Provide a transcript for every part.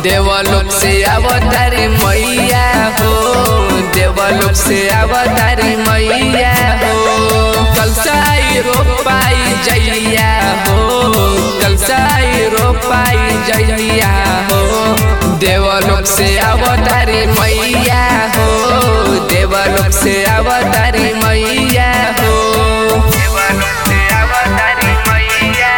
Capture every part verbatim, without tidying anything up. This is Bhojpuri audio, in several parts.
देवलोक से अवतारी मैया हो, देवलोक से अवतारी मैया हो। कलसाई रोपाई जैया हो, कलसाई रोपाई जैया हो। देवलोक से अवतारी मैया हो, देवलोक से अवतारी मैया हो। देवलोक से अवतारी मैया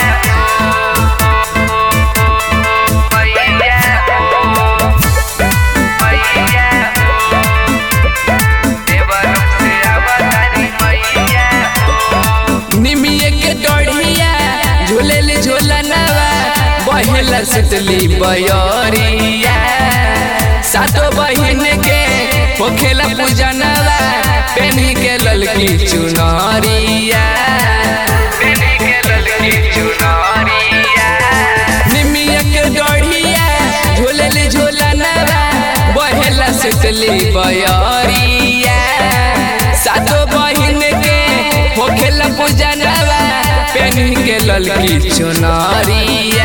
झूलेली झूलनवा बहेला सुतली बयरिया। सातो बहिन के होखेला पूजनवा पेनी के ललकी चुनरिया, पेनी के ललकी चुनरिया। निमिया के डढ़िया झूलेली झूलनवा बहेला सुतली बयरिया। सातो बहिन के होखेला पूजनवा पेनी के ललकी चुनरिया।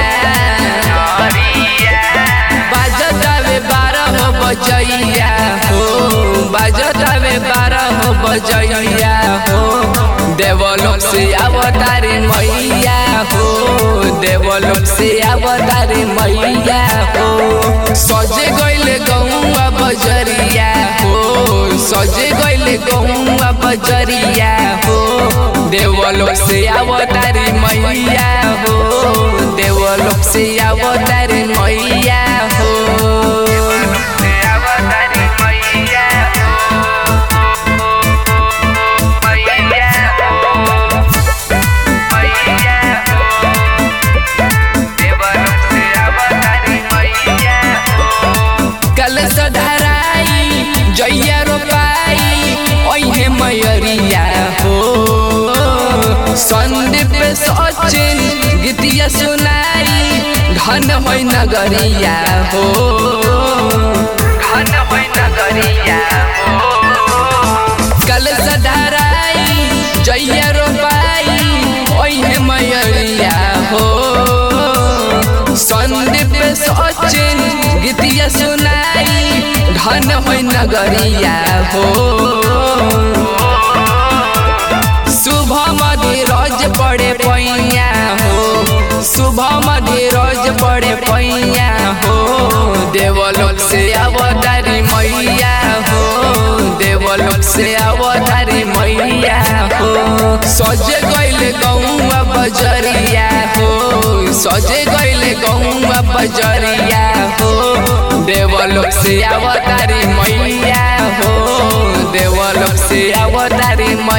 बाजतावे बारह बजैया हो, बाजतावे बारह बजैया हो। देवलोक से अवतारी मैया हो, देवलोक से अवतारी मैया हो। सजे गइले गौआ बजरिया हो, सजे गइले गौआ बजरिया हो। देवलोक से अवतारी मैया हो, देवलोक से अवतारी मैया हो। देवलोक से अवतारी मैया हो, मैया हो, मैया हो। देवलोक से अवतारी मैया हो। कलश धराई जैया रोपाई ओहे मयरिया हो। संदीप सचिन गीतिया सुनाई धन होई नगरिया हो, धन होई नगरिया हो। कलश धराई जैया रोपाई ओहे मयरिया हो। संदीप सचिन गीतिया सुनाई धन होई नगरिया हो। सुबह मधुरोज पड़े पैया हो, सुबह मधुरोज पड़े पैया हो। देवलोक से अवतारी मैया हो, देवलोक से अवतारी मैया हो। सजे गइले गौआ बजरिया हो, सजे गइले गौआ बजरिया हो। देवलोक से अवतारी मैया हो, देवलोक से अवतारी